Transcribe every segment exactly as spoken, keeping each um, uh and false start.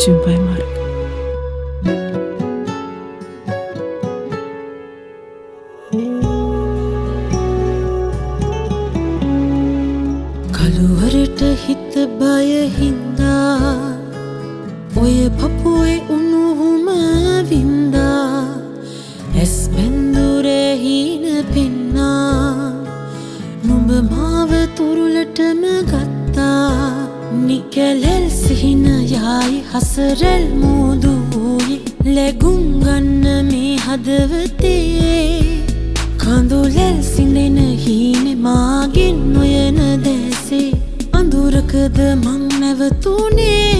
Jumpai Mark. කළුවරට හිත බය හින්දා ඔය පපුවේ උණුහුම වින්දා ඇස් බැඳුරේ හීන පෙන්නා නුඹ මාව තුරුලටම ගත්තා නිකලෙල් සිහින යයි හසරෙල් මෝදුයි ලැබුම් ගන්න මේ හදවතේ කඳුලෙල් සිඳෙන හීනේ මාගෙන් නොයන දැසේ අඳුරකද මං නැවතුනේ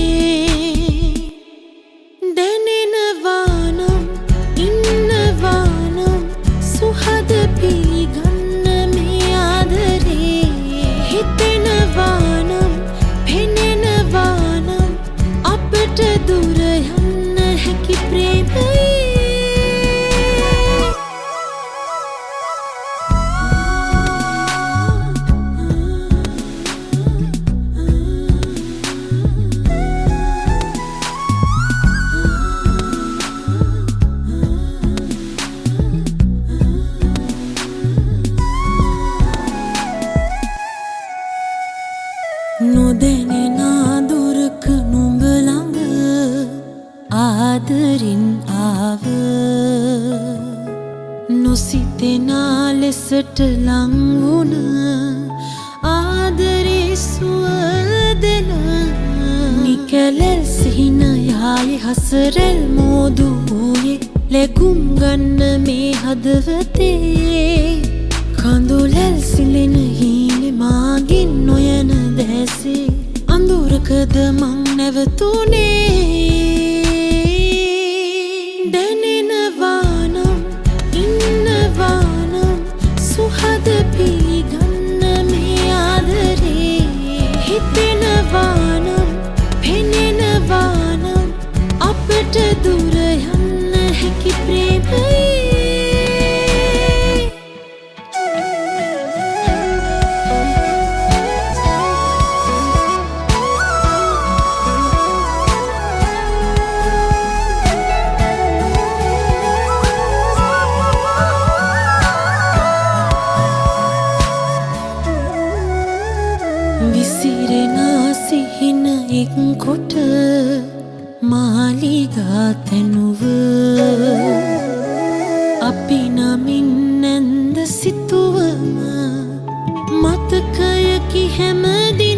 දැනෙනවා නම් ඉන්නවා නම් සුහද පිළිගන්න මේ ආදරේ හිතෙනවා නම් පෙනෙනවා නම් අපට දුර යන්න හැකි ප්‍රේමයේ නොදැනෙන දුරක නුඹ ළඟ ආදරින් ආව නොසිතෙන ලෙසට ලං වුණ ආදරේ සුවදෙන නිකලෙල් සිහින යයි හසරෙල් මෝදුයේ ලැබුම් ගන්න මේ හදවතේ කඳුලෙල් සිඳෙන හීනේ මාගෙන් නොයන දැසේ අඳුරකද මං නැවතුනේ දැනෙනවා නම් ඉන්නවා නම් සුහද පිළිගන්න මේ ආදරේ හිතෙනවා නම් පෙනෙනවා නම් අපට දුර යන්න හැකි ප්‍රේමයේ විසිරෙන සිහින එක් කොට මාලිගා තැනුව අපි නමින් නැන්ද සිතුවම මතකයකි හැමදි